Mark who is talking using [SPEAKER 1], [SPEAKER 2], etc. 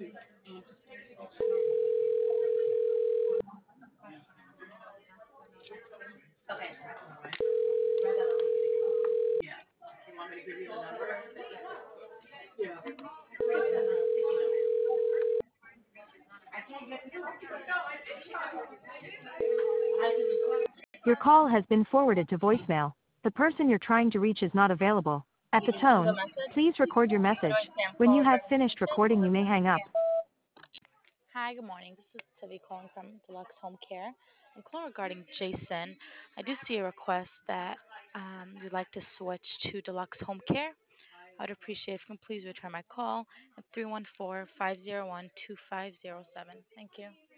[SPEAKER 1] Your call has been forwarded to voicemail. The person you're trying to reach is not available. At the
[SPEAKER 2] Leave a
[SPEAKER 1] tone,
[SPEAKER 2] message.
[SPEAKER 1] please record your message.
[SPEAKER 2] Enjoy spam
[SPEAKER 1] When you
[SPEAKER 2] calls.
[SPEAKER 1] have finished recording, you may hang up.
[SPEAKER 2] Hi, good morning. This is Tilly calling from Deluxe Home Care. I'm calling regarding Jason. I do see a request that you'd like to switch to Deluxe Home Care. I'd appreciate if you can please return my call at 314-501-2507. Thank you.